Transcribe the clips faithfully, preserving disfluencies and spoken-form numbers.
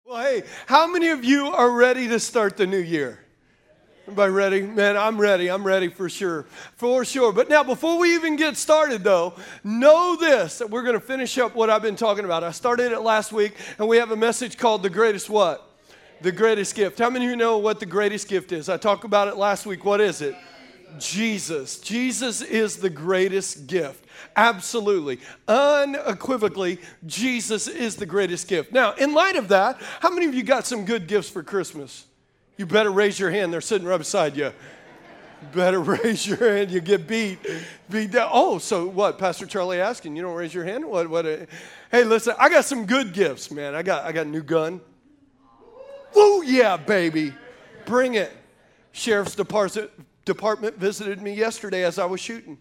Well, hey, how many of you are ready to start the new year? Everybody ready? Man, I'm ready. I'm ready for sure. For sure. But now, before we even get started, though, know this, that we're going to finish up what I've been talking about. I started it last week, and we have a message called The Greatest What? The Greatest Gift. How many of you know what the greatest gift is? I talked about it last week. What is it? Jesus. Jesus is the greatest gift. Absolutely. Unequivocally, Jesus is the greatest gift. Now, in light of that, how many of you got some good gifts for Christmas? You better raise your hand. They're sitting right beside you. Better raise your hand. You get beat. beat down. Oh, so what? Pastor Charlie asking, you don't raise your hand? What? What? A, hey, listen, I got some good gifts, man. I got, I got a new gun. Oh, yeah, baby. Bring it. Sheriff's Department. Department visited me yesterday as I was shooting.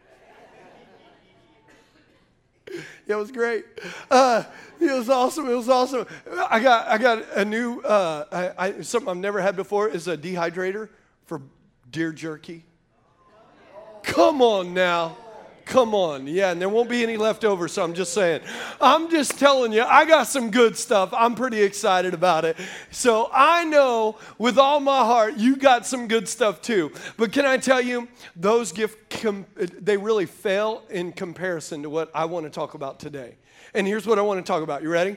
It was great. Uh, it was awesome. It was awesome. I got I got a new uh, I, I, something I've never had before is a dehydrator for deer jerky. Come on now. Come on. Yeah, and there won't be any left over, so I'm just saying. I'm just telling you, I got some good stuff. I'm pretty excited about it. So I know with all my heart, you got some good stuff too. But can I tell you, those gifts, com- they really fail in comparison to what I want to talk about today. And here's what I want to talk about. You ready?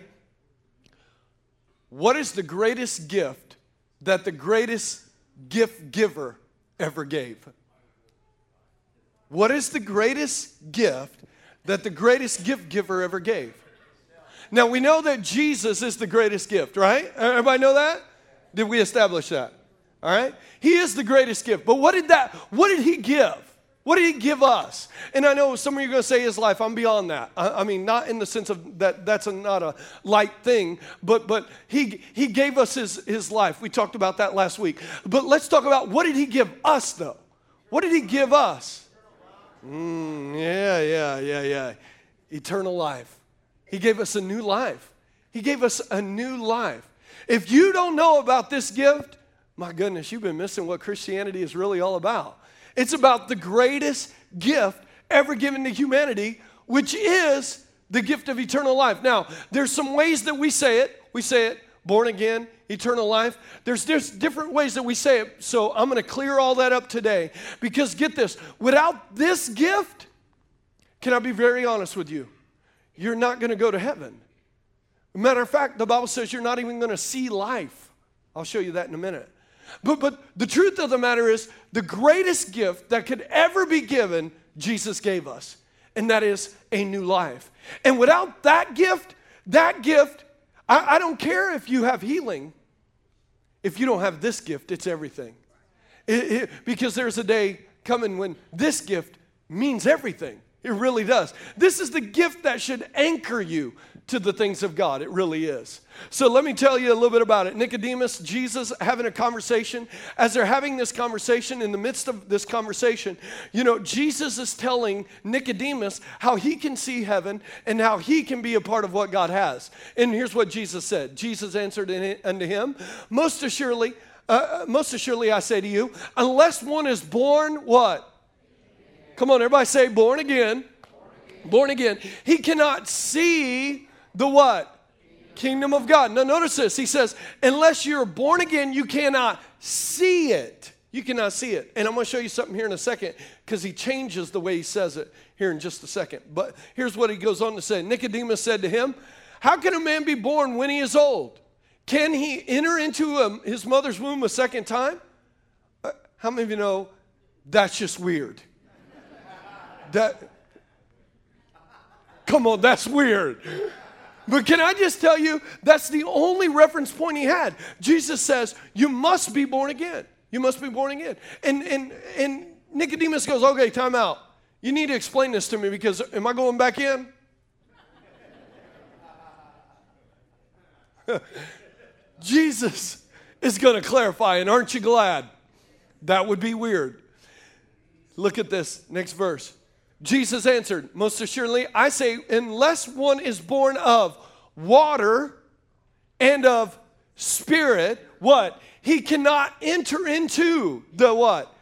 What is the greatest gift that the greatest gift giver ever gave? What is the greatest gift that the greatest gift giver ever gave? Now, we know that Jesus is the greatest gift, right? Everybody know that? Did we establish that? All right? He is the greatest gift. But what did that, what did he give? What did he give us? And I know some of you are going to say his life. I'm beyond that. I, I mean, not in the sense of that that's a, not a light thing, but but he he gave us his, his life. We talked about that last week. But let's talk about what did he give us, though? What did he give us? Mm, yeah, yeah, yeah, yeah. Eternal life. He gave us a new life. He gave us a new life. If you don't know about this gift, my goodness, you've been missing what Christianity is really all about. It's about the greatest gift ever given to humanity, which is the gift of eternal life. Now, there's some ways that we say it. We say it, born again, eternal life. There's, there's different ways that we say it, so I'm going to clear all that up today. Because get this, without this gift, can I be very honest with you? You're not going to go to heaven. Matter of fact, the Bible says you're not even going to see life. I'll show you that in a minute. But, but the truth of the matter is, the greatest gift that could ever be given, Jesus gave us. And that is a new life. And without that gift, that gift, I, I don't care if you have healing. If you don't have this gift, it's everything. It, it, because there's a day coming when this gift means everything. It really does. This is the gift that should anchor you to the things of God. It really is. So let me tell you a little bit about it. Nicodemus, Jesus having a conversation. As they're having this conversation, in the midst of this conversation, you know, Jesus is telling Nicodemus how he can see heaven and how he can be a part of what God has. And here's what Jesus said. Jesus answered unto him, most assuredly, uh, most assuredly I say to you, unless one is born what? Come on, everybody say born again. Born again. He cannot see the what? Kingdom of God. Now notice this. He says, unless you're born again, you cannot see it. You cannot see it. And I'm going to show you something here in a second because he changes the way he says it here in just a second. But here's what he goes on to say. Nicodemus said to him, how can a man be born when he is old? Can he enter into um, his mother's womb a second time? Uh, how many of you know that's just weird? That, come on, that's weird. But can I just tell you, that's the only reference point he had. Jesus says, you must be born again. You must be born again. And, and, and Nicodemus goes, okay, time out. You need to explain this to me because am I going back in? Jesus is going to clarify, and aren't you glad? That would be weird. Look at this next verse. Jesus answered, most assuredly, I say, unless one is born of water and of spirit, what? He cannot enter into the what?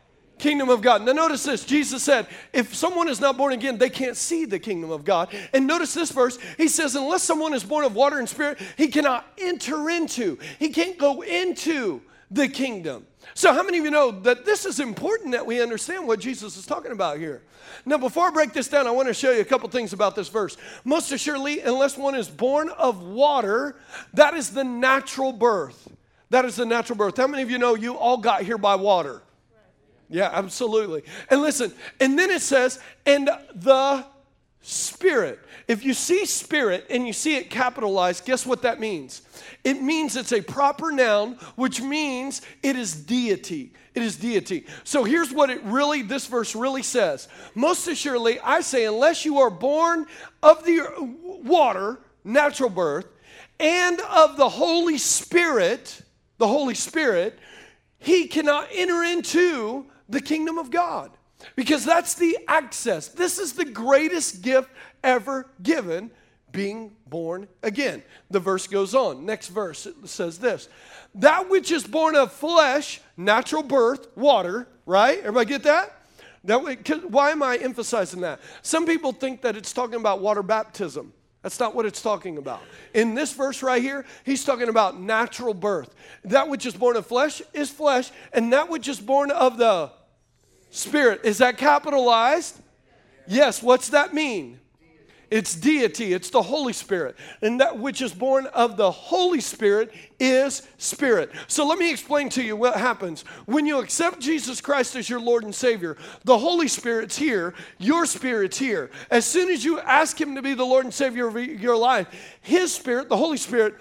Kingdom of God. Now notice this. Jesus said, if someone is not born again, they can't see the kingdom of God. And notice this verse. He says, unless someone is born of water and spirit, he cannot enter into. He can't go into the kingdom. So how many of you know that this is important that we understand what Jesus is talking about here? Now, before I break this down, I want to show you a couple things about this verse. Most assuredly, unless one is born of water, that is the natural birth. That is the natural birth. How many of you know you all got here by water? Yeah, absolutely. And listen, and then it says, and the Spirit. If you see Spirit and you see it capitalized, guess what that means? It means it's a proper noun, which means it is deity. It is deity. So here's what it really, this verse really says. Most assuredly, I say, unless you are born of the water, natural birth, and of the Holy Spirit, the Holy Spirit, he cannot enter into the kingdom of God, because that's the access. This is the greatest gift ever given, being born again. The verse goes on. Next verse, it says this. That which is born of flesh, natural birth, water, right? Everybody get that? That way, why am I emphasizing that? Some people think that it's talking about water baptism. That's not what it's talking about. In this verse right here, he's talking about natural birth. That which is born of flesh is flesh, and that which is born of the Spirit. Is that capitalized? Yes. What's that mean? It's deity. It's the Holy Spirit. And that which is born of the Holy Spirit is spirit. So let me explain to you what happens. When you accept Jesus Christ as your Lord and Savior, the Holy Spirit's here, your spirit's here. As soon as you ask him to be the Lord and Savior of your life, his Spirit, the Holy Spirit,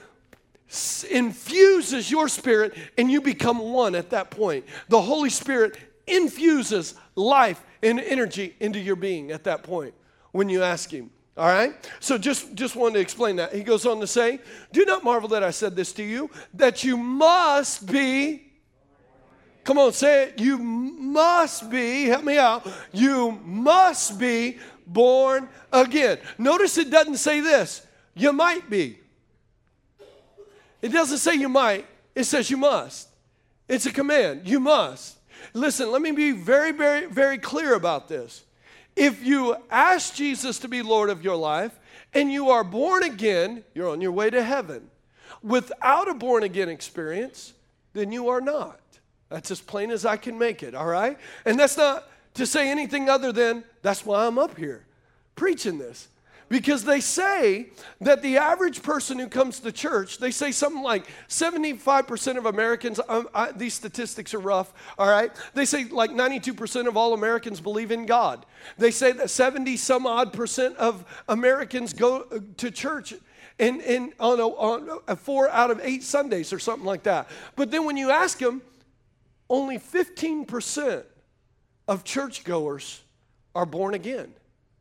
infuses your spirit and you become one at that point. The Holy Spirit infuses life and energy into your being at that point when you ask him. All right? So just, just wanted to explain that. He goes on to say, do not marvel that I said this to you, that you must be, come on, say it, you must be, help me out, you must be born again. Notice it doesn't say this, you might be. It doesn't say you might, it says you must. It's a command, you must. Listen, let me be very, very, very clear about this. If you ask Jesus to be Lord of your life and you are born again, you're on your way to heaven. Without a born again experience, then you are not. That's as plain as I can make it, all right? And that's not to say anything other than that's why I'm up here preaching this. Because they say that the average person who comes to church, they say something like seventy-five percent of Americans, um, I, these statistics are rough, all right? They say like ninety-two percent of all Americans believe in God. They say that seventy some odd percent of Americans go to church in, in, on, a, on a four out of eight Sundays or something like that. But then when you ask them, only fifteen percent of churchgoers are born again.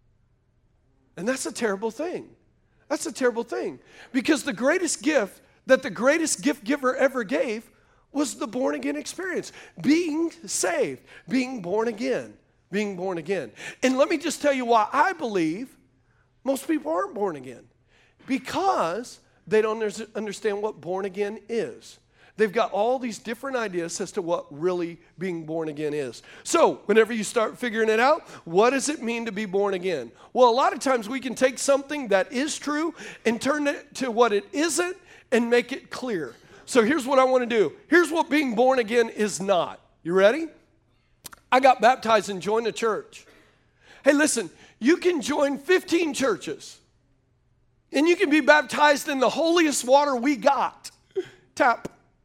And that's a terrible thing. That's a terrible thing. Because the greatest gift that the greatest gift giver ever gave was the born again experience. Being saved, being born again, being born again. And let me just tell you why I believe most people aren't born again. Because they don't understand what born again is. They've got all these different ideas as to what really being born again is. So, whenever you start figuring it out, what does it mean to be born again? Well, a lot of times we can take something that is true and turn it to what it isn't and make it clear. So, here's what I want to do. Here's what being born again is not. You ready? I got baptized and joined a church. Hey, listen, you can join fifteen churches and you can be baptized in the holiest water we got. Tap.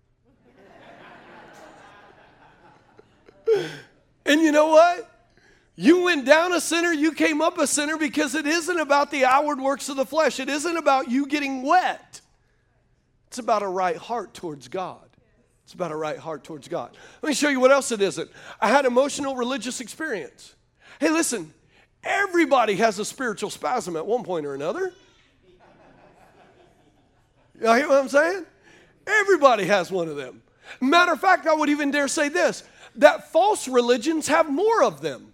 And you know what? You went down a sinner, you came up a sinner, because it isn't about the outward works of the flesh. It isn't about you getting wet. It's about a right heart towards God. It's about a right heart towards God. Let me show you what else it isn't. I had emotional religious experience. Hey, listen, everybody has a spiritual spasm at one point or another. Y'all hear what I'm saying? Everybody has one of them. Matter of fact, I would even dare say this, that false religions have more of them.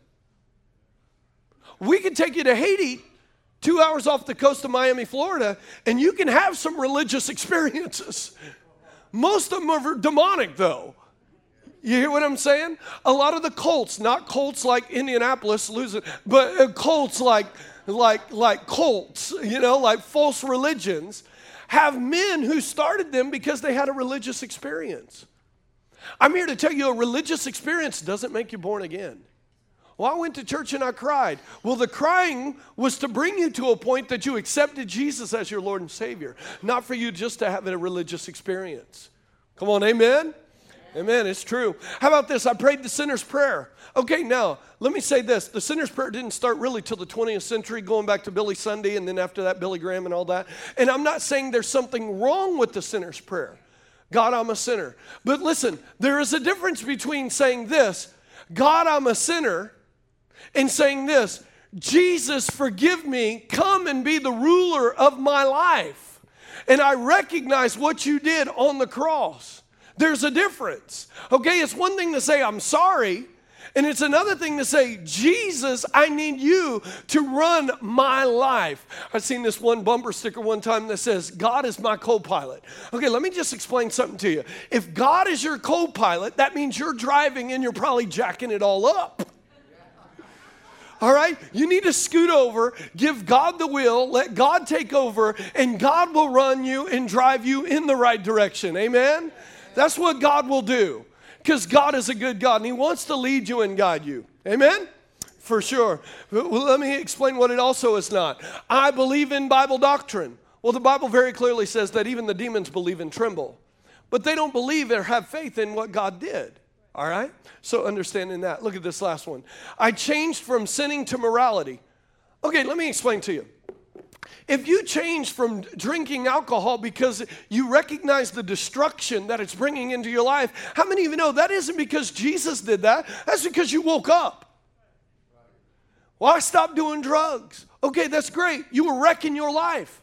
We can take you to Haiti, two hours off the coast of Miami, Florida, and you can have some religious experiences. Most of them are demonic, though. You hear what I'm saying? A lot of the cults, not cults like Indianapolis losing, but uh, cults like, like, like cults, you know, like false religions, have men who started them because they had a religious experience. I'm here to tell you a religious experience doesn't make you born again. Well, I went to church and I cried. Well, the crying was to bring you to a point that you accepted Jesus as your Lord and Savior, not for you just to have a religious experience. Come on, amen? Amen, it's true. How about this? I prayed the sinner's prayer. Okay, now, let me say this. The sinner's prayer didn't start really till the twentieth century, going back to Billy Sunday, and then after that, Billy Graham and all that. And I'm not saying there's something wrong with the sinner's prayer. God, I'm a sinner. But listen, there is a difference between saying this, God, I'm a sinner, and saying this, Jesus, forgive me, come and be the ruler of my life. And I recognize what you did on the cross. There's a difference. Okay, it's one thing to say, I'm sorry. And it's another thing to say, Jesus, I need you to run my life. I've seen this one bumper sticker one time that says, God is my co-pilot. Okay, let me just explain something to you. If God is your co-pilot, that means you're driving and you're probably jacking it all up. All right? You need to scoot over, give God the wheel, let God take over, and God will run you and drive you in the right direction. Amen? That's what God will do, because God is a good God, and he wants to lead you and guide you. Amen? For sure. Well, let me explain what it also is not. I believe in Bible doctrine. Well, the Bible very clearly says that even the demons believe and tremble, but they don't believe or have faith in what God did. All right? So understanding that. Look at this last one. I changed from sinning to morality. Okay, let me explain to you. If you change from drinking alcohol because you recognize the destruction that it's bringing into your life, how many of you know that isn't because Jesus did that? That's because you woke up. Well, I stopped doing drugs. Okay, that's great. You were wrecking your life.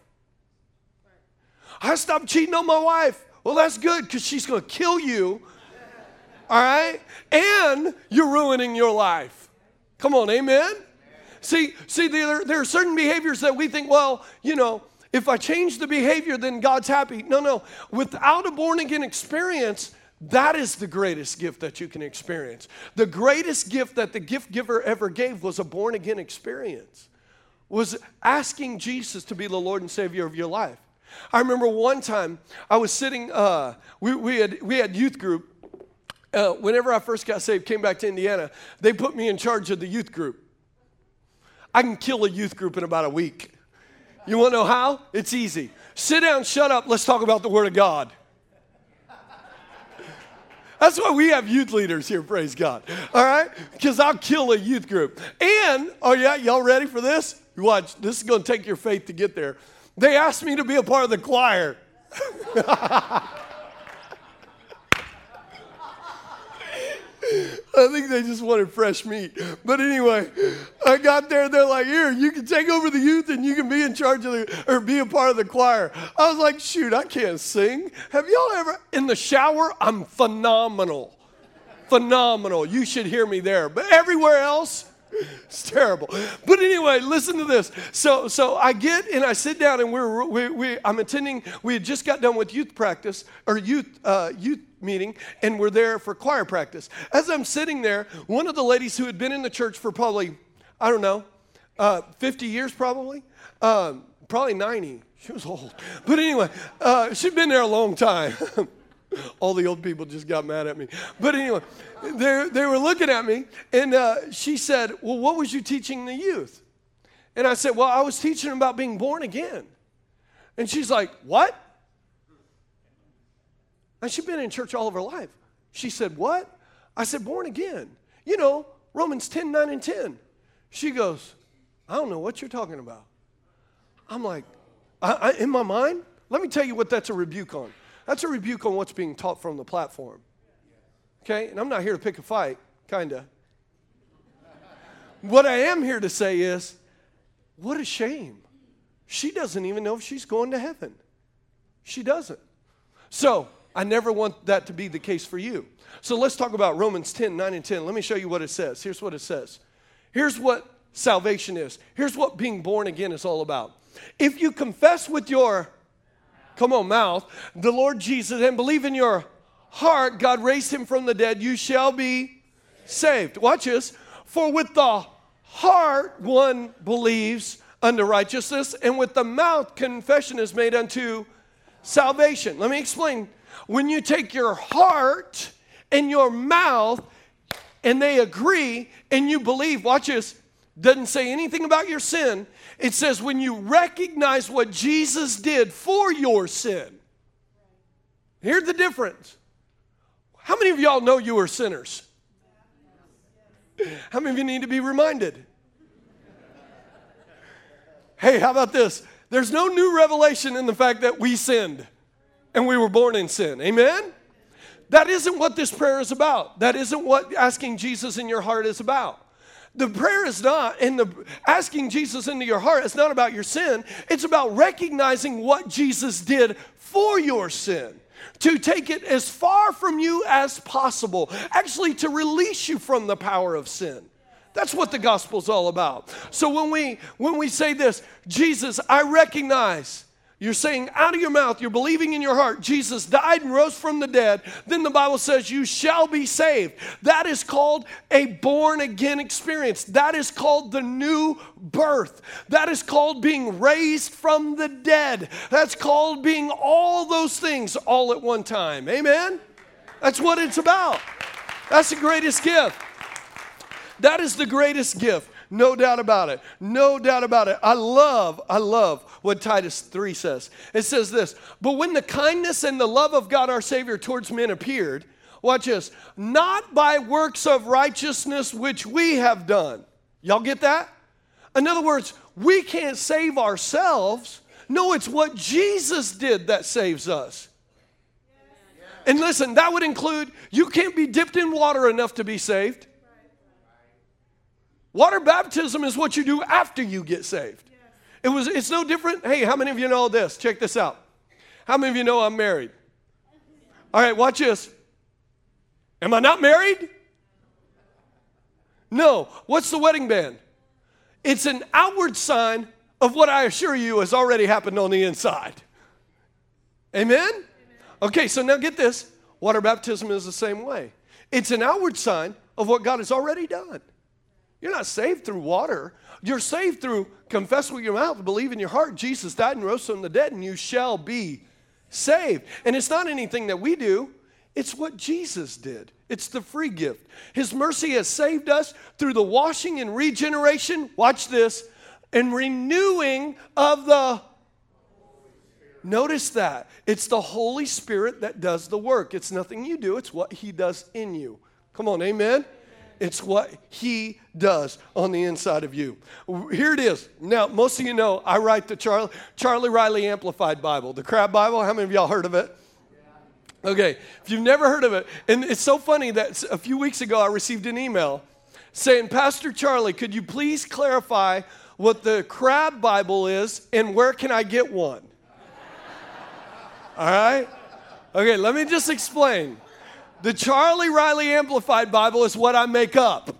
I stopped cheating on my wife. Well, that's good because she's going to kill you. All right? And you're ruining your life. Come on, amen? See, see, there, there are certain behaviors that we think, well, you know, if I change the behavior, then God's happy. No, no. Without a born-again experience, that is the greatest gift that you can experience. The greatest gift that the gift giver ever gave was a born-again experience, was asking Jesus to be the Lord and Savior of your life. I remember one time I was sitting, uh, we, we, had, we had youth group. Uh, whenever I first got saved, came back to Indiana, they put me in charge of the youth group. I can kill a youth group in about a week. You want to know how? It's easy. Sit down, shut up, let's talk about the Word of God. That's why we have youth leaders here, praise God. All right? Because I'll kill a youth group. And, oh yeah, y'all ready for this? Watch, this is going to take your faith to get there. They asked me to be a part of the choir. I think they just wanted fresh meat. But anyway, I got there. They're like, here, you can take over the youth and you can be in charge of the, or be a part of the choir. I was like, shoot, I can't sing. Have y'all ever, in the shower, I'm phenomenal. Phenomenal. You should hear me there. But everywhere else, it's terrible. But anyway, listen to this. So so I get and I sit down and we're, we, we, I'm attending, we had just got done with youth practice, or youth uh, youth meeting, and we're there for choir practice. As I'm sitting there, one of the ladies who had been in the church for probably, I don't know, uh, fifty years probably, um, probably ninety. She was old. But anyway, uh, she'd been there a long time. All the old people just got mad at me. But anyway, they, they were looking at me, and uh, she said, well, what was you teaching the youth? And I said, well, I was teaching them about being born again. And she's like, what? And she'd been in church all of her life. She said, what? I said, born again. You know, Romans ten, nine, and ten. She goes, I don't know what you're talking about. I'm like, I, I, in my mind, let me tell you what that's a rebuke on. That's a rebuke on what's being taught from the platform. Okay? And I'm not here to pick a fight, kind of. What I am here to say is, what a shame. She doesn't even know if she's going to heaven. She doesn't. So, I never want that to be the case for you. So let's talk about Romans ten, nine, and ten. Let me show you what it says. Here's what it says. Here's what salvation is. Here's what being born again is all about. If you confess with your, come on, mouth, the Lord Jesus, and believe in your heart God raised him from the dead, you shall be saved. Watch this. For with the heart one believes unto righteousness, and with the mouth confession is made unto salvation. Let me explain. When you take your heart and your mouth and they agree and you believe, watch this, doesn't say anything about your sin. It says when you recognize what Jesus did for your sin. Here's the difference. How many of y'all know you are sinners? How many of you need to be reminded? Hey, how about this? There's no new revelation in the fact that we sinned and we were born in sin. Amen? That isn't what this prayer is about. That isn't what asking Jesus in your heart is about. The prayer is not, and the asking Jesus into your heart is not about your sin. It's about recognizing what Jesus did for your sin. To take it as far from you as possible. Actually, to release you from the power of sin. That's what the gospel's all about. So when we when we say this, Jesus, I recognize, you're saying out of your mouth, you're believing in your heart, Jesus died and rose from the dead, then the Bible says you shall be saved. That is called a born again experience. That is called the new birth. That is called being raised from the dead. That's called being all those things all at one time. Amen? That's what it's about. That's the greatest gift. That is the greatest gift. No doubt about it. No doubt about it. I love, I love what Titus three says. It says this, but when the kindness and the love of God our Savior towards men appeared, watch this, not by works of righteousness which we have done. Y'all get that? In other words, we can't save ourselves. No, it's what Jesus did that saves us. And listen, that would include, you can't be dipped in water enough to be saved. Water baptism is what you do after you get saved. Yes. It was, it's no different. Hey, how many of you know this? Check this out. How many of you know I'm married? All right, watch this. Am I not married? No. What's the wedding band? It's an outward sign of what I assure you has already happened on the inside. Amen? Amen. Okay, so now get this. Water baptism is the same way. It's an outward sign of what God has already done. You're not saved through water. You're saved through confess with your mouth, believe in your heart, Jesus died and rose from the dead, and you shall be saved. And it's not anything that we do. It's what Jesus did. It's the free gift. His mercy has saved us through the washing and regeneration, watch this, and renewing of the, notice that. It's the Holy Spirit that does the work. It's nothing you do. It's what He does in you. Come on, amen? It's what He does on the inside of you. Here it is. Now, most of you know I write the Charlie, Charlie Riley Amplified Bible, the Crab Bible. How many of y'all heard of it? Okay, if you've never heard of it, and it's so funny that a few weeks ago I received an email saying, Pastor Charlie, could you please clarify what the Crab Bible is and where can I get one? All right? Okay, let me just explain. The Charlie Riley Amplified Bible is what I make up.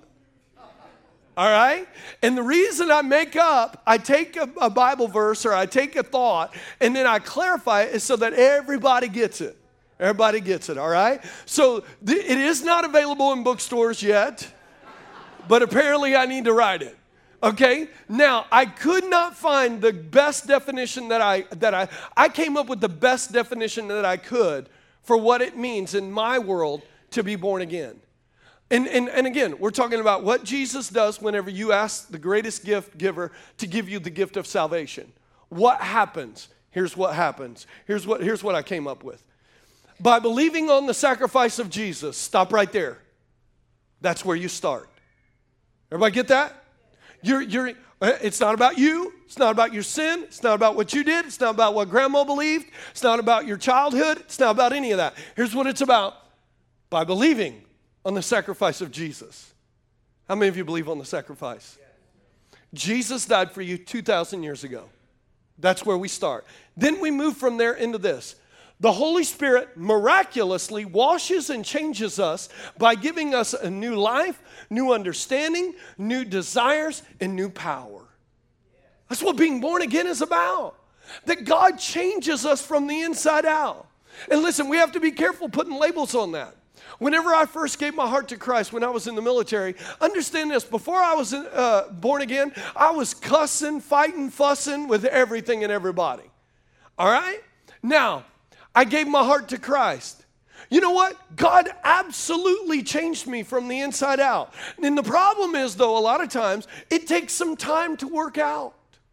All right? And the reason I make up, I take a, a Bible verse or I take a thought and then I clarify it is so that everybody gets it. Everybody gets it, all right? So th- it is not available in bookstores yet, but apparently I need to write it. Okay? Now, I could not find the best definition that I, that I, I came up with the best definition that I could for what it means in my world to be born again. And, and, and again, we're talking about what Jesus does whenever you ask the greatest gift giver to give you the gift of salvation. What happens? Here's what happens. Here's what, here's what I came up with. By believing on the sacrifice of Jesus, stop right there. That's where you start. Everybody get that? You're, you're, it's not about you. It's not about your sin. It's not about what you did. It's not about what grandma believed. It's not about your childhood. It's not about any of that. Here's what it's about. By believing on the sacrifice of Jesus. How many of you believe on the sacrifice? Jesus died for you two thousand years ago. That's where we start. Then we move from there into this. The Holy Spirit miraculously washes and changes us by giving us a new life, new understanding, new desires, and new power. That's what being born again is about. That God changes us from the inside out. And listen, we have to be careful putting labels on that. Whenever I first gave my heart to Christ when I was in the military, understand this, before I was uh, born again, I was cussing, fighting, fussing with everything and everybody. All right? Now, I gave my heart to Christ. You know what? God absolutely changed me from the inside out. And the problem is, though, a lot of times, it takes some time to work out.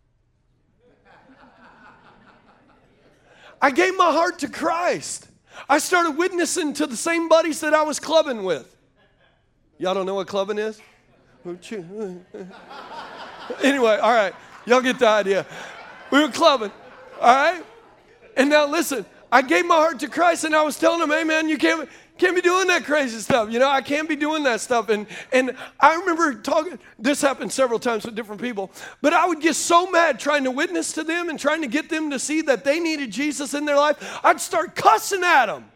I gave my heart to Christ. I started witnessing to the same buddies that I was clubbing with. Y'all don't know what clubbing is? Anyway, all right. Y'all get the idea. We were clubbing, all right? And now listen, I gave my heart to Christ, and I was telling him, hey, man, you can't, can't be doing that crazy stuff. You know, I can't be doing that stuff. And, and I remember talking, this happened several times with different people, but I would get so mad trying to witness to them and trying to get them to see that they needed Jesus in their life, I'd start cussing at them.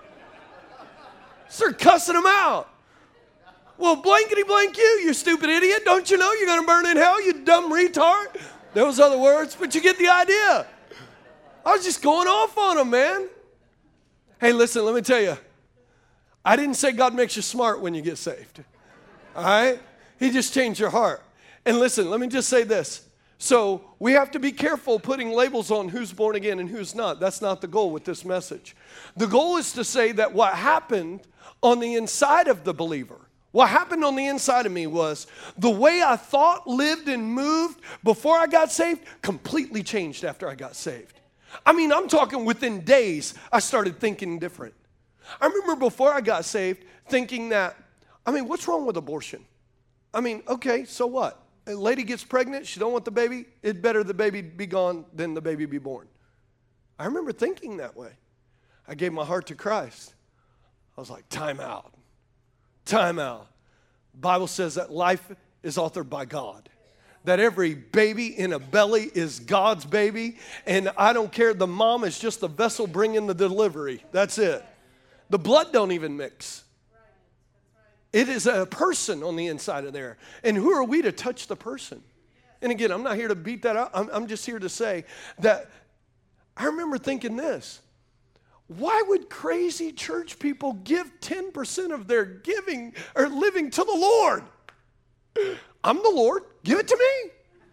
Start cussing them out. Well, blankety blank you, you stupid idiot. Don't you know you're going to burn in hell, you dumb retard? Those other words, but you get the idea. I was just going off on them, man. Hey, listen, let me tell you. I didn't say God makes you smart when you get saved. All right? He just changed your heart. And listen, let me just say this. So we have to be careful putting labels on who's born again and who's not. That's not the goal with this message. The goal is to say that what happened on the inside of the believer, what happened on the inside of me was the way I thought, lived, and moved before I got saved completely changed after I got saved. I mean, I'm talking within days, I started thinking different. I remember before I got saved thinking that, I mean, what's wrong with abortion? I mean, okay, so what? A lady gets pregnant, she don't want the baby, it's better the baby be gone than the baby be born. I remember thinking that way. I gave my heart to Christ. I was like, time out. Time out. The Bible says that life is authored by God. That every baby in a belly is God's baby. And I don't care, the mom is just the vessel bringing the delivery. That's it. The blood don't even mix. It is a person on the inside of there. And who are we to touch the person? And again, I'm not here to beat that up. I'm, I'm just here to say that I remember thinking this. Why would crazy church people give ten percent of their giving or living to the Lord? I'm the Lord. Give it to me.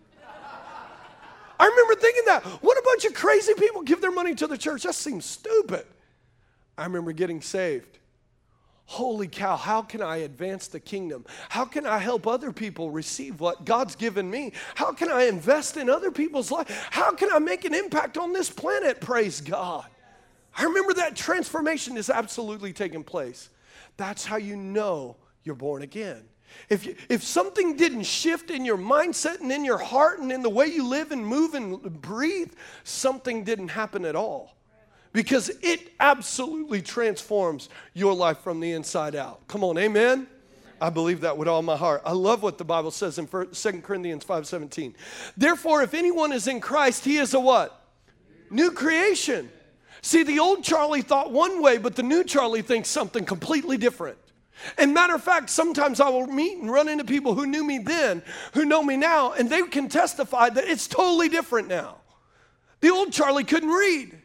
I remember thinking that. What a bunch of crazy people give their money to the church. That seems stupid. I remember getting saved. Holy cow, how can I advance the kingdom? How can I help other people receive what God's given me? How can I invest in other people's life? How can I make an impact on this planet? Praise God. I remember that transformation is absolutely taking place. That's how you know you're born again. If you, if something didn't shift in your mindset and in your heart and in the way you live and move and breathe, something didn't happen at all. Because it absolutely transforms your life from the inside out. Come on, amen? I believe that with all my heart. I love what the Bible says in Second Corinthians five seventeen. Therefore, if anyone is in Christ, he is a what? New creation. See, the old Charlie thought one way, but the new Charlie thinks something completely different. And matter of fact, sometimes I will meet and run into people who knew me then, who know me now, and they can testify that it's totally different now. The old Charlie couldn't read.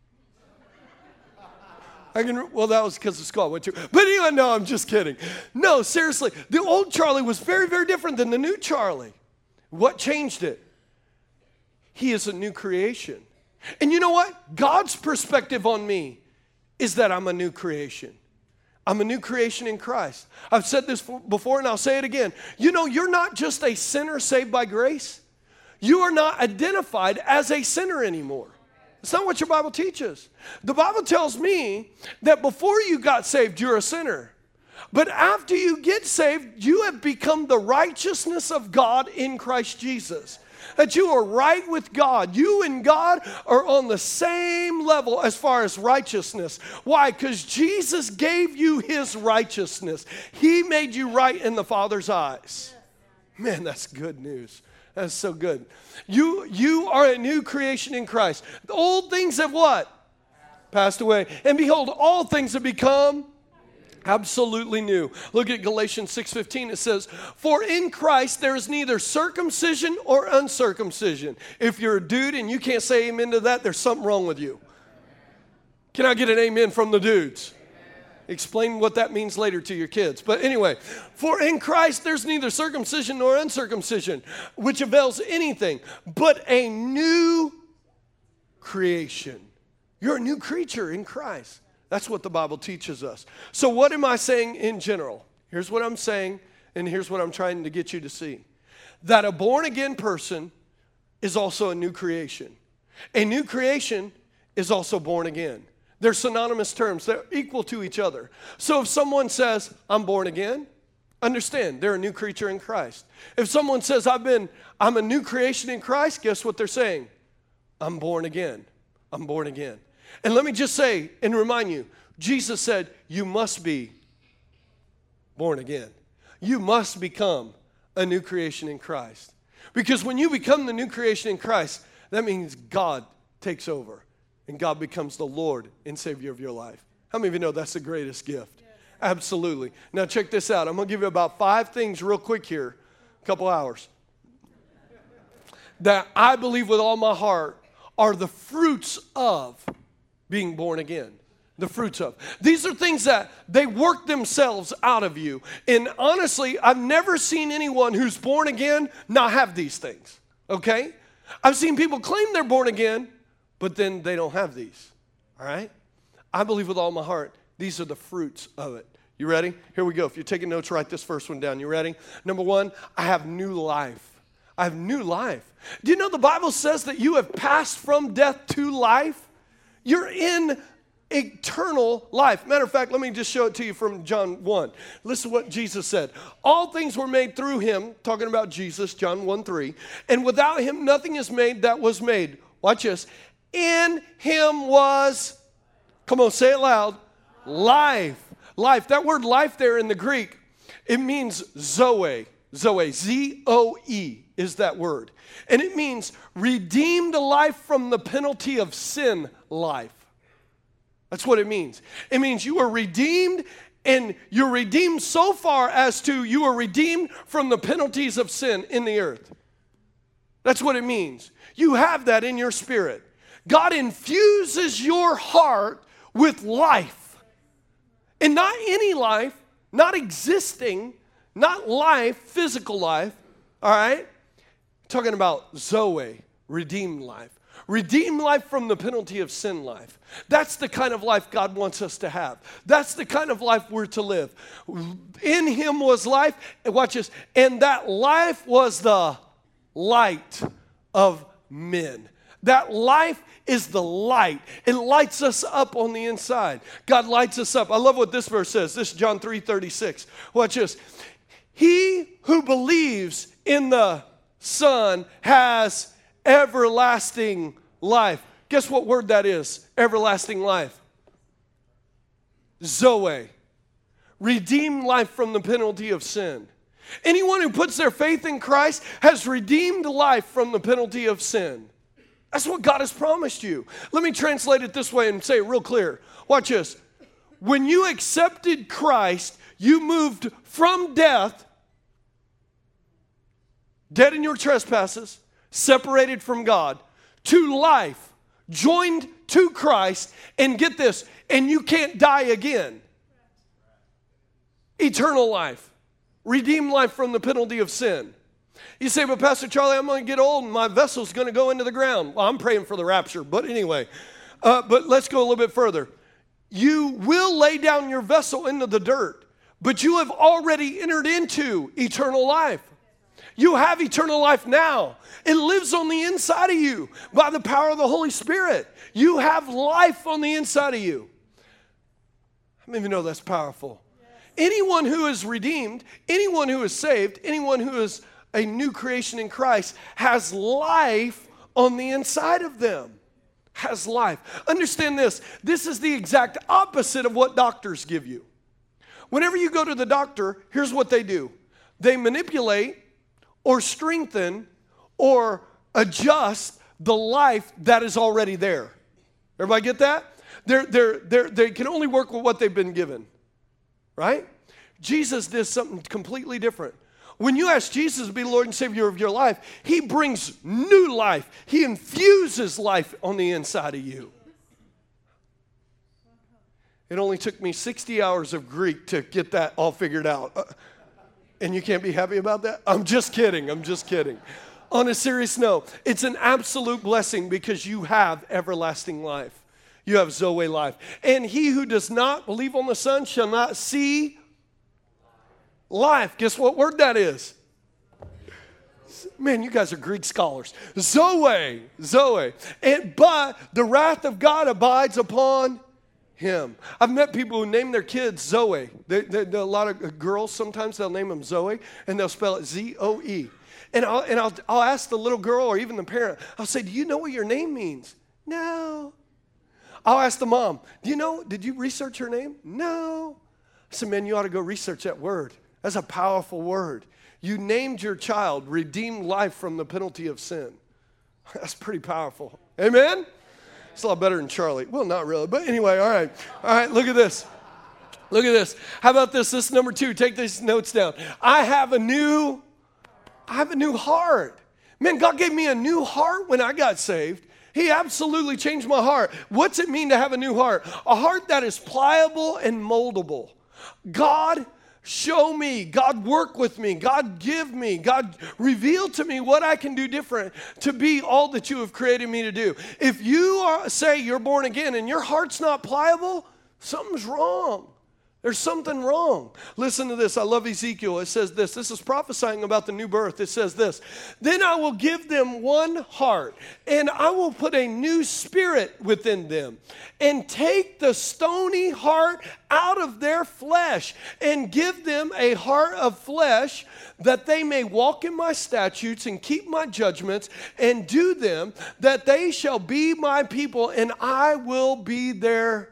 I can, well, that was because of school I went to. But anyway, no, I'm just kidding. No, seriously, the old Charlie was very, very different than the new Charlie. What changed it? He is a new creation. And you know what? God's perspective on me is that I'm a new creation. I'm a new creation in Christ. I've said this before and I'll say it again. You know, you're not just a sinner saved by grace. You are not identified as a sinner anymore. It's not what your Bible teaches. The Bible tells me that before you got saved, you're a sinner. But after you get saved, you have become the righteousness of God in Christ Jesus. That you are right with God. You and God are on the same level as far as righteousness. Why? Because Jesus gave you his righteousness. He made you right in the Father's eyes. Man, that's good news. That's so good. You, you are a new creation in Christ. The old things have what? Passed away. And behold, all things have become absolutely new. Look at Galatians six fifteen. It says, for in Christ there is neither circumcision or uncircumcision. If you're a dude and you can't say amen to that, there's something wrong with you. Can I get an amen from the dudes? Explain what that means later to your kids. But anyway, for in Christ there's neither circumcision nor uncircumcision, which avails anything, but a new creation. You're a new creature in Christ. That's what the Bible teaches us. So what am I saying in general? Here's what I'm saying, and here's what I'm trying to get you to see. That a born-again person is also a new creation. A new creation is also born again. They're synonymous terms. They're equal to each other. So if someone says, I'm born again, understand, they're a new creature in Christ. If someone says, I've been, I'm a new creation in Christ, guess what they're saying? I'm born again. I'm born again. And let me just say and remind you, Jesus said, you must be born again. You must become a new creation in Christ. Because when you become the new creation in Christ, that means God takes over. And God becomes the Lord and Savior of your life. How many of you know that's the greatest gift? Yes. Absolutely. Now check this out. I'm going to give you about five things real quick here, a couple hours, that I believe with all my heart are the fruits of being born again. The fruits of. These are things that they work themselves out of you. And honestly, I've never seen anyone who's born again not have these things. Okay? I've seen people claim they're born again, but then they don't have these, all right? I believe with all my heart, these are the fruits of it. You ready? Here we go. If you're taking notes, write this first one down. You ready? Number one, I have new life. I have new life. Do you know the Bible says that you have passed from death to life? You're in eternal life. Matter of fact, let me just show it to you from John one. Listen to what Jesus said. All things were made through him, talking about Jesus, John one three, and without him nothing is made that was made. Watch this. In him was, come on, say it loud, life. Life. That word life there in the Greek, it means zoe. Zoe. Z O E is that word. And it means redeemed life from the penalty of sin life. That's what it means. It means you are redeemed, and you're redeemed so far as to you are redeemed from the penalties of sin in the earth. That's what it means. You have that in your spirit. God infuses your heart with life. And not any life, not existing, not life, physical life, all right? Talking about Zoe, redeemed life. Redeemed life from the penalty of sin life. That's the kind of life God wants us to have. That's the kind of life we're to live. In him was life, and watch this, and that life was the light of men. That life is the light. It lights us up on the inside. God lights us up. I love what this verse says. This is John three thirty-six. Watch this. He who believes in the Son has everlasting life. Guess what word that is? Everlasting life. Zoe. Redeemed life from the penalty of sin. Anyone who puts their faith in Christ has redeemed life from the penalty of sin. That's what God has promised you. Let me translate it this way and say it real clear. Watch this. When you accepted Christ, you moved from death, dead in your trespasses, separated from God, to life, joined to Christ, and get this, and you can't die again. Eternal life, redeemed life from the penalty of sin. You say, but Pastor Charlie, I'm going to get old and my vessel's going to go into the ground. Well, I'm praying for the rapture, but anyway. Uh, but let's go a little bit further. You will lay down your vessel into the dirt, but you have already entered into eternal life. You have eternal life now. It lives on the inside of you by the power of the Holy Spirit. You have life on the inside of you. How many of you know that's powerful? Anyone who is redeemed, anyone who is saved, anyone who is a new creation in Christ has life on the inside of them. Has life. Understand this. This is the exact opposite of what doctors give you. Whenever you go to the doctor, here's what they do. They manipulate or strengthen or adjust the life that is already there. Everybody get that? They're, they're, they're, they can only work with what they've been given. Right? Jesus did something completely different. When you ask Jesus to be Lord and Savior of your life, he brings new life. He infuses life on the inside of you. It only took me sixty hours of Greek to get that all figured out. Uh, and you can't be happy about that? I'm just kidding. I'm just kidding. On a serious note, it's an absolute blessing because you have everlasting life. You have Zoe life. And he who does not believe on the Son shall not see life. Guess what word that is? Man, you guys are Greek scholars. Zoe, Zoe. And but the wrath of God abides upon him. I've met people who name their kids Zoe. They, they, they, a lot of girls, sometimes they'll name them Zoe, and they'll spell it Z O E. And, I'll, and I'll, I'll ask the little girl or even the parent, I'll say, do you know what your name means? No. I'll ask the mom, do you know, did you research her name? No. I said, man, you ought to go research that word. That's a powerful word. You named your child, redeemed life from the penalty of sin. That's pretty powerful. Amen? It's a lot better than Charlie. Well, not really, but anyway, all right. All right, look at this. Look at this. How about this? This is number two. Take these notes down. I have a new, I have a new heart. Man, God gave me a new heart when I got saved. He absolutely changed my heart. What's it mean to have a new heart? A heart that is pliable and moldable. God, show me. God, work with me. God, give me. God, reveal to me what I can do different to be all that you have created me to do. If you are, say you're born again and your heart's not pliable, something's wrong. There's something wrong. Listen to this. I love Ezekiel. It says this. This is prophesying about the new birth. It says this. Then I will give them one heart, and I will put a new spirit within them, and take the stony heart out of their flesh, and give them a heart of flesh, that they may walk in my statutes and keep my judgments and do them, that they shall be my people, and I will be their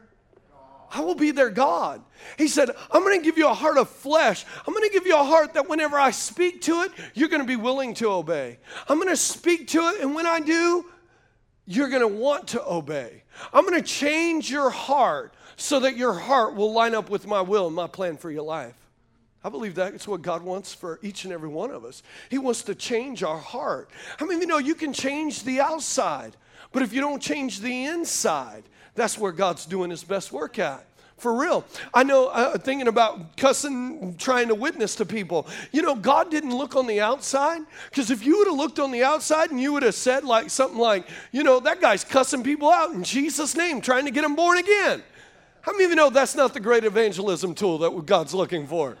I will be their God. He said, I'm going to give you a heart of flesh. I'm going to give you a heart that whenever I speak to it, you're going to be willing to obey. I'm going to speak to it, and when I do, you're going to want to obey. I'm going to change your heart so that your heart will line up with my will and my plan for your life. I believe that's what God wants for each and every one of us. He wants to change our heart. How many of you know you can change the outside, but if you don't change the inside, that's where God's doing his best work at. For real. I know, uh, thinking about cussing, trying to witness to people. You know, God didn't look on the outside. Because if you would have looked on the outside and you would have said like something like, you know, that guy's cussing people out in Jesus' name, trying to get them born again. How many of you know that's not the great evangelism tool that God's looking for?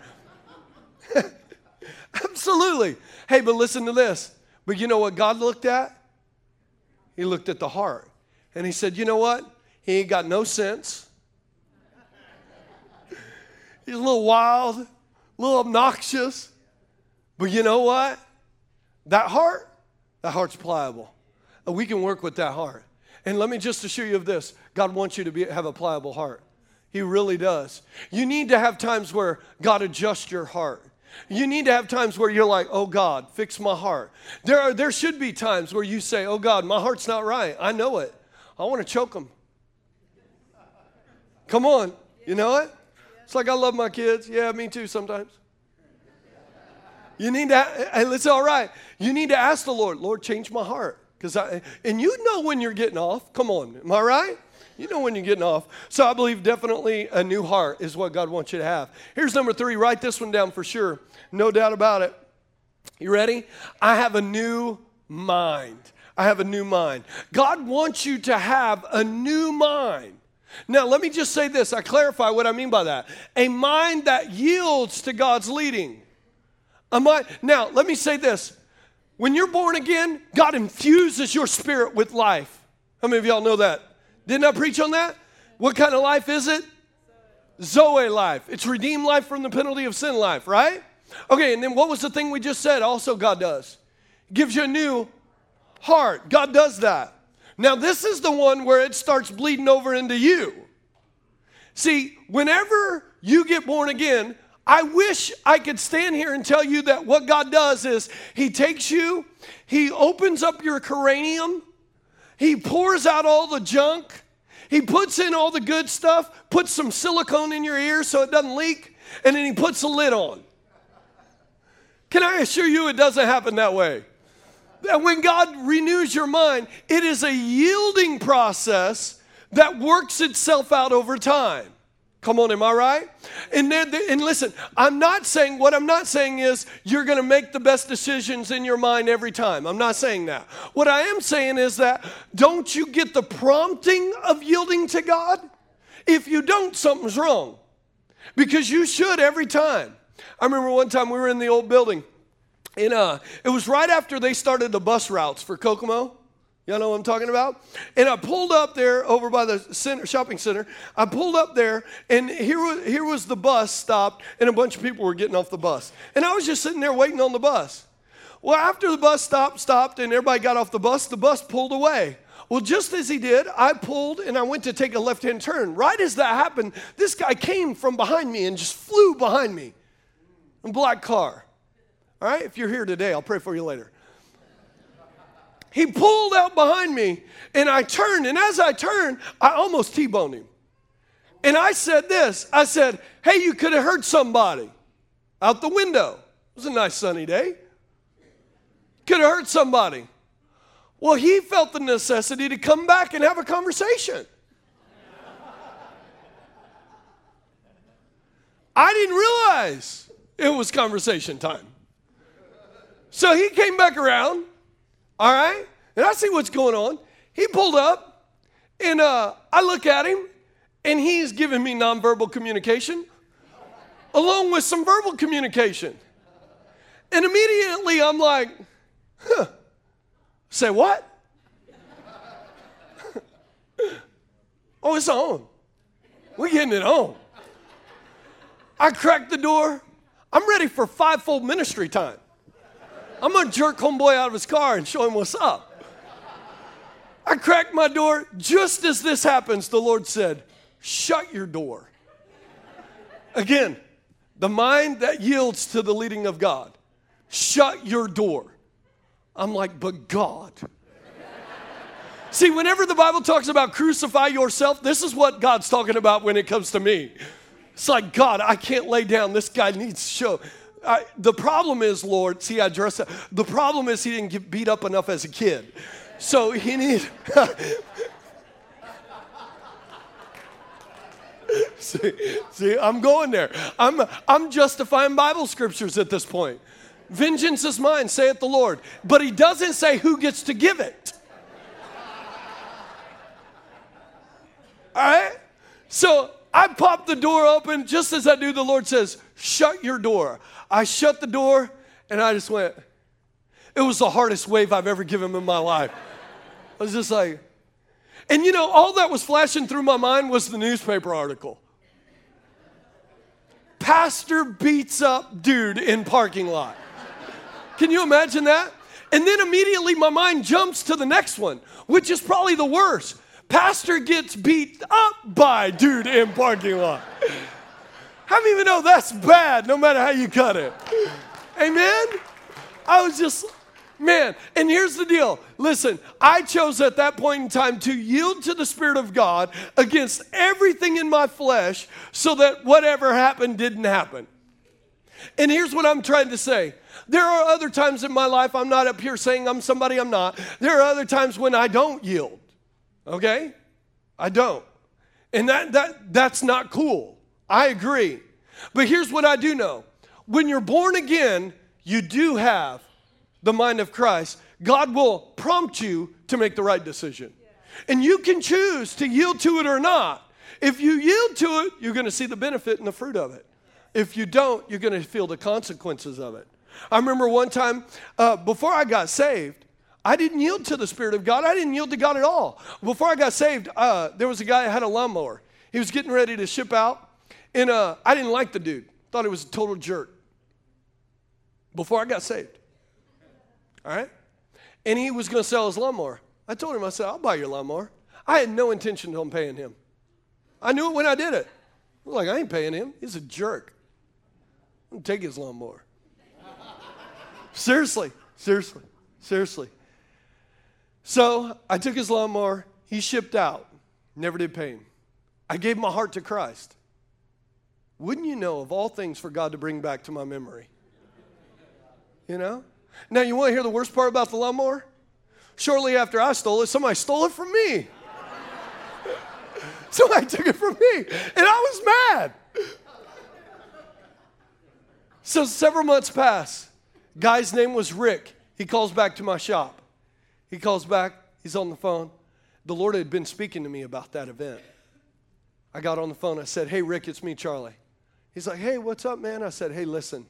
Absolutely. Hey, but listen to this. But you know what God looked at? He looked at the heart. And he said, you know what? He ain't got no sense. He's a little wild, a little obnoxious. But you know what? That heart, that heart's pliable. And we can work with that heart. And let me just assure you of this. God wants you to be, have a pliable heart. He really does. You need to have times where God adjusts your heart. You need to have times where you're like, oh, God, fix my heart. There are, there should be times where you say, oh, God, my heart's not right. I know it. I want to choke them. Come on. You know it? It's like I love my kids. Yeah, me too sometimes. You need to, and it's all right. You need to ask the Lord, Lord, change my heart. Because I, and you know when you're getting off. Come on. Am I right? You know when you're getting off. So I believe definitely a new heart is what God wants you to have. Here's number three. Write this one down for sure. No doubt about it. You ready? I have a new mind. I have a new mind. God wants you to have a new mind. Now, let me just say this. I clarify what I mean by that. A mind that yields to God's leading. A mind. Now, let me say this. When you're born again, God infuses your spirit with life. How many of y'all know that? Didn't I preach on that? What kind of life is it? Zoe life. It's redeemed life from the penalty of sin life, right? Okay, and then what was the thing we just said? Also, God does. Gives you a new heart. God does that. Now, this is the one where it starts bleeding over into you. See, whenever you get born again, I wish I could stand here and tell you that what God does is he takes you, he opens up your cranium, he pours out all the junk, he puts in all the good stuff, puts some silicone in your ear so it doesn't leak, and then he puts a lid on. Can I assure you it doesn't happen that way? And when God renews your mind, it is a yielding process that works itself out over time. Come on, am I right? And, then, and listen, I'm not saying, what I'm not saying is you're going to make the best decisions in your mind every time. I'm not saying that. What I am saying is that don't you get the prompting of yielding to God? If you don't, something's wrong. Because you should every time. I remember one time we were in the old building. And uh, it was right after they started the bus routes for Kokomo. Y'all know what I'm talking about? And I pulled up there over by the center, shopping center. I pulled up there, and here was, here was the bus stopped, and a bunch of people were getting off the bus. And I was just sitting there waiting on the bus. Well, after the bus stopped, stopped, and everybody got off the bus, the bus pulled away. Well, just as he did, I pulled, and I went to take a left-hand turn. Right as that happened, this guy came from behind me and just flew behind me in a black car. All right? If you're here today, I'll pray for you later. He pulled out behind me, and I turned, and as I turned, I almost T-boned him. And I said this, I said, hey, you could have hurt somebody out the window. It was a nice sunny day. Could have hurt somebody. Well, he felt the necessity to come back and have a conversation. I didn't realize it was conversation time. So he came back around. All right? And I see what's going on. He pulled up, and uh, I look at him, and he's giving me nonverbal communication along with some verbal communication. And immediately I'm like, huh. Say what? Oh, it's on. We're getting it on. I cracked the door. I'm ready for fivefold ministry time. I'm going to jerk homeboy out of his car and show him what's up. I cracked my door. Just as this happens, the Lord said, shut your door. Again, the mind that yields to the leading of God. Shut your door. I'm like, but God. See, whenever the Bible talks about crucify yourself, this is what God's talking about when it comes to me. It's like, God, I can't lay down. This guy needs to show. I, the problem is, Lord, see, I address that. The problem is he didn't get beat up enough as a kid. So he need. see, see, I'm going there. I'm, I'm justifying Bible scriptures at this point. Vengeance is mine, saith the Lord. But he doesn't say who gets to give it. All right? So I pop the door open. Just as I do, the Lord says, shut your door. I shut the door, and I just went. It was the hardest wave I've ever given in my life. I was just like, and you know, all that was flashing through my mind was the newspaper article. Pastor beats up dude in parking lot. Can you imagine that? And then immediately my mind jumps to the next one, which is probably the worst. Pastor gets beat up by dude in parking lot. How many of you know that's bad no matter how you cut it? Amen? I was just, man, and here's the deal. Listen, I chose at that point in time to yield to the Spirit of God against everything in my flesh so that whatever happened didn't happen. And here's what I'm trying to say. There are other times in my life, I'm not up here saying I'm somebody I'm not. There are other times when I don't yield. Okay? I don't. And that that that's not cool. I agree. But here's what I do know. When you're born again, you do have the mind of Christ. God will prompt you to make the right decision. And you can choose to yield to it or not. If you yield to it, you're going to see the benefit and the fruit of it. If you don't, you're going to feel the consequences of it. I remember one time, uh, before I got saved, I didn't yield to the Spirit of God. I didn't yield to God at all. Before I got saved, uh, there was a guy that had a lawnmower. He was getting ready to ship out, and uh, I didn't like the dude. Thought he was a total jerk. Before I got saved. All right? And he was going to sell his lawnmower. I told him, I said, I'll buy your lawnmower. I had no intention of paying him. I knew it when I did it. I was like, I ain't paying him. He's a jerk. I'm going to take his lawnmower. Seriously, seriously, seriously. So I took his lawnmower. He shipped out. Never did pay him. I gave my heart to Christ. Wouldn't you know, of all things for God to bring back to my memory? You know? Now, you want to hear the worst part about the lawnmower? Shortly after I stole it, somebody stole it from me. Somebody took it from me, and I was mad. So several months pass. Guy's name was Rick. He calls back to my shop. He calls back. He's on the phone. The Lord had been speaking to me about that event. I got on the phone. I said, hey, Rick, it's me, Charlie. He's like, hey, what's up, man? I said, hey, listen,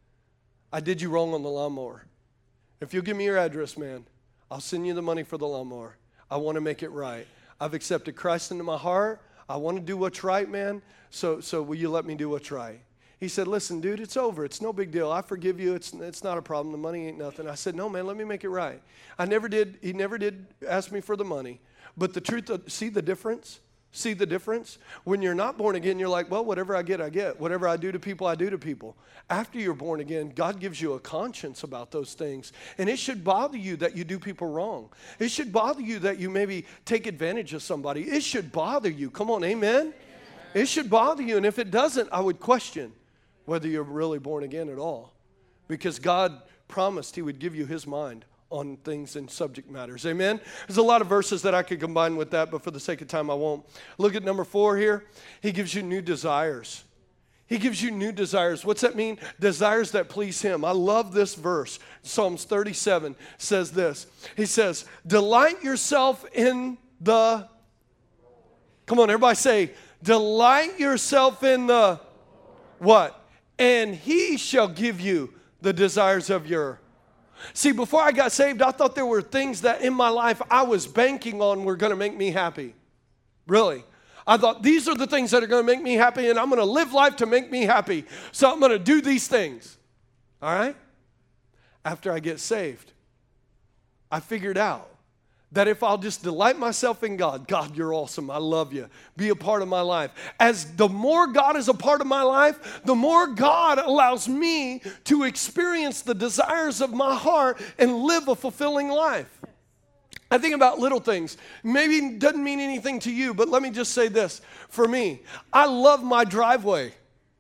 I did you wrong on the lawnmower. If you'll give me your address, man, I'll send you the money for the lawnmower. I want to make it right. I've accepted Christ into my heart. I want to do what's right, man. So, so will you let me do what's right? He said, listen, dude, it's over. It's no big deal. I forgive you. It's, it's not a problem. The money ain't nothing. I said, no, man, let me make it right. I never did. He never did ask me for the money. But the truth, of, see the difference? See the difference? When you're not born again, you're like, well, whatever I get, I get. Whatever I do to people, I do to people. After you're born again, God gives you a conscience about those things. And it should bother you that you do people wrong. It should bother you that you maybe take advantage of somebody. It should bother you. Come on, amen? Amen. It should bother you. And if it doesn't, I would question whether you're really born again at all. Because God promised he would give you his mind on things and subject matters. Amen? There's a lot of verses that I could combine with that, but for the sake of time, I won't. Look at number four here. He gives you new desires. He gives you new desires. What's that mean? Desires that please him. I love this verse. Psalms thirty-seven says this. He says, delight yourself in the, come on, everybody say, delight yourself in the, what? And he shall give you the desires of your. See, before I got saved, I thought there were things that in my life I was banking on were going to make me happy. Really. I thought these are the things that are going to make me happy, and I'm going to live life to make me happy. So I'm going to do these things. All right? After I get saved, I figured out that if I'll just delight myself in God, God, you're awesome. I love you. Be a part of my life. As the more God is a part of my life, the more God allows me to experience the desires of my heart and live a fulfilling life. I think about little things. Maybe it doesn't mean anything to you, but let me just say this. For me, I love my driveway.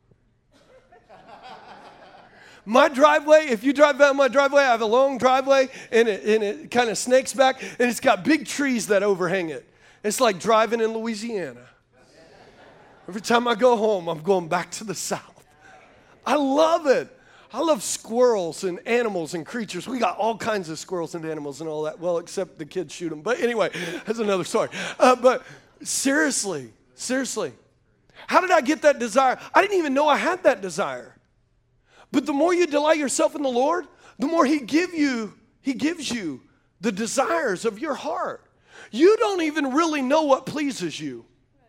My driveway, if you drive down my driveway, I have a long driveway, and it, and it kind of snakes back, and it's got big trees that overhang it. It's like driving in Louisiana. Every time I go home, I'm going back to the South. I love it. I love squirrels and animals and creatures. We got all kinds of squirrels and animals and all that. Well, except the kids shoot them. But anyway, that's another story. Uh, but seriously, seriously, how did I get that desire? I didn't even know I had that desire. But the more you delight yourself in the Lord, the more he give you, he gives you the desires of your heart. You don't even really know what pleases you.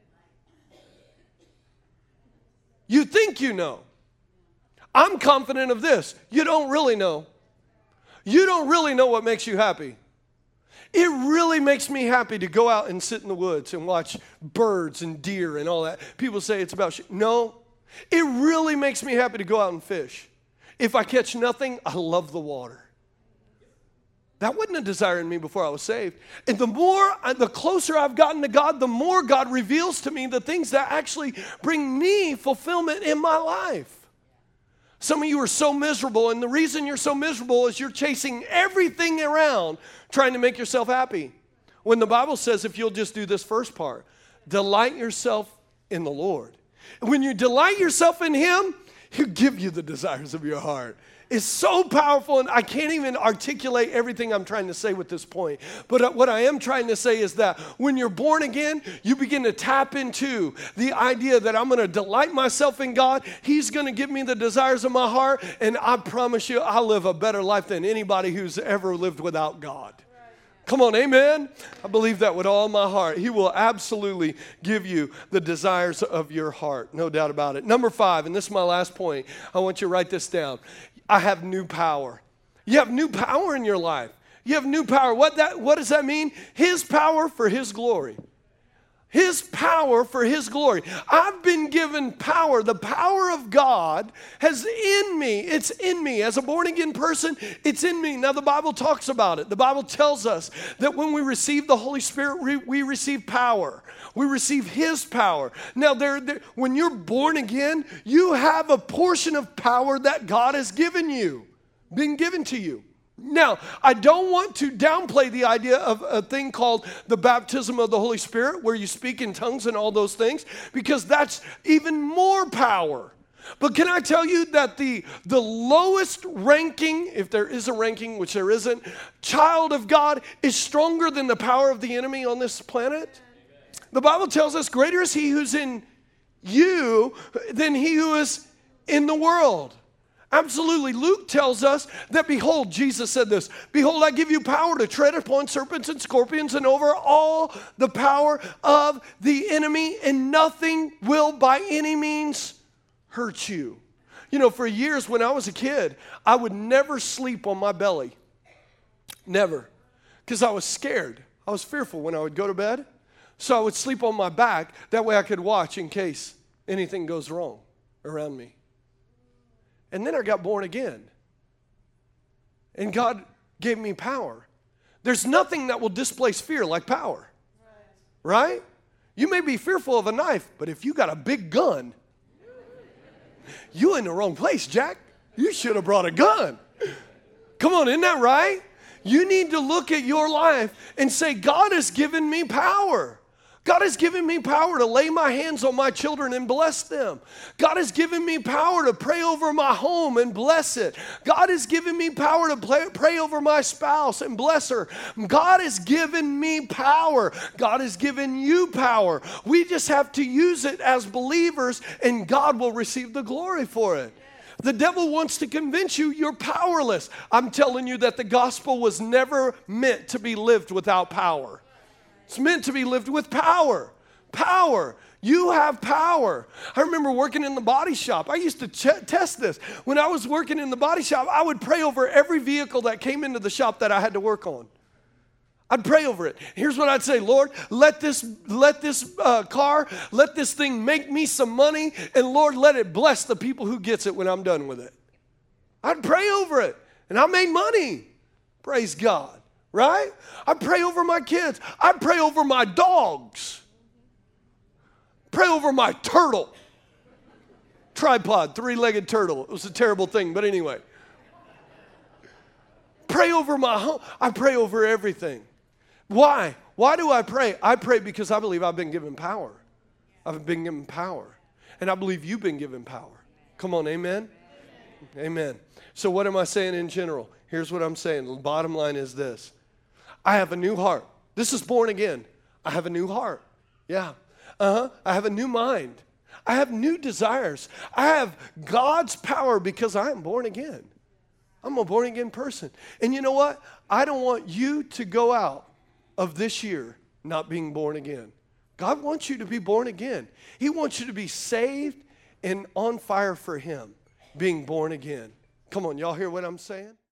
You think you know. I'm confident of this. You don't really know. You don't really know what makes you happy. It really makes me happy to go out and sit in the woods and watch birds and deer and all that. People say it's about shit. No, it really makes me happy to go out and fish. If I catch nothing, I love the water. That wasn't a desire in me before I was saved. And the more, the closer I've gotten to God, the more God reveals to me the things that actually bring me fulfillment in my life. Some of you are so miserable, and the reason you're so miserable is you're chasing everything around trying to make yourself happy. When the Bible says if you'll just do this first part, delight yourself in the Lord. When you delight yourself in him, he'll give you the desires of your heart. It's so powerful, and I can't even articulate everything I'm trying to say with this point. But what I am trying to say is that when you're born again, you begin to tap into the idea that I'm going to delight myself in God. He's going to give me the desires of my heart, and I promise you I'll live a better life than anybody who's ever lived without God. Come on, amen? I believe that with all my heart. He will absolutely give you the desires of your heart, no doubt about it. Number five, and this is my last point. I want you to write this down. I have new power. You have new power in your life. You have new power. What that? What does that mean? His power for his glory. His power for his glory. I've been given power. The power of God has in me. It's in me. As a born-again person, it's in me. Now, the Bible talks about it. The Bible tells us that when we receive the Holy Spirit, we, we receive power. We receive his power. Now, there, there, when you're born again, you have a portion of power that God has given you, been given to you. Now, I don't want to downplay the idea of a thing called the baptism of the Holy Spirit, where you speak in tongues and all those things, because that's even more power. But can I tell you that the, the lowest ranking, if there is a ranking, which there isn't, child of God is stronger than the power of the enemy on this planet? The Bible tells us, greater is he who's in you than he who is in the world. Absolutely. Luke tells us that, behold, Jesus said this, behold, I give you power to tread upon serpents and scorpions and over all the power of the enemy, and nothing will by any means hurt you. You know, for years when I was a kid, I would never sleep on my belly. Never. Because I was scared. I was fearful when I would go to bed. So I would sleep on my back. That way I could watch in case anything goes wrong around me. And then I got born again. And God gave me power. There's nothing that will displace fear like power. Right? You may be fearful of a knife, but if you got a big gun, you in the wrong place, Jack. You should have brought a gun. Come on, isn't that right? You need to look at your life and say, God has given me power. God has given me power to lay my hands on my children and bless them. God has given me power to pray over my home and bless it. God has given me power to play, pray over my spouse and bless her. God has given me power. God has given you power. We just have to use it as believers, and God will receive the glory for it. The devil wants to convince you you're powerless. I'm telling you that the gospel was never meant to be lived without power. It's meant to be lived with power. Power. You have power. I remember working in the body shop. I used to ch- test this. When I was working in the body shop, I would pray over every vehicle that came into the shop that I had to work on. I'd pray over it. Here's what I'd say, Lord, let this, let this uh, car, let this thing make me some money, and Lord, let it bless the people who gets it when I'm done with it. I'd pray over it, and I made money. Praise God. Right? I pray over my kids. I pray over my dogs. Pray over my turtle. Tripod, three-legged turtle. It was a terrible thing, but anyway. Pray over my home. I pray over everything. Why? Why do I pray? I pray because I believe I've been given power. I've been given power. And I believe you've been given power. Come on, amen? Amen. Amen. So what am I saying in general? Here's what I'm saying. The bottom line is this. I have a new heart. This is born again. I have a new heart. Yeah. Uh-huh. I have a new mind. I have new desires. I have God's power because I am born again. I'm a born again person. And you know what? I don't want you to go out of this year not being born again. God wants you to be born again. He wants you to be saved and on fire for Him, being born again. Come on, y'all hear what I'm saying?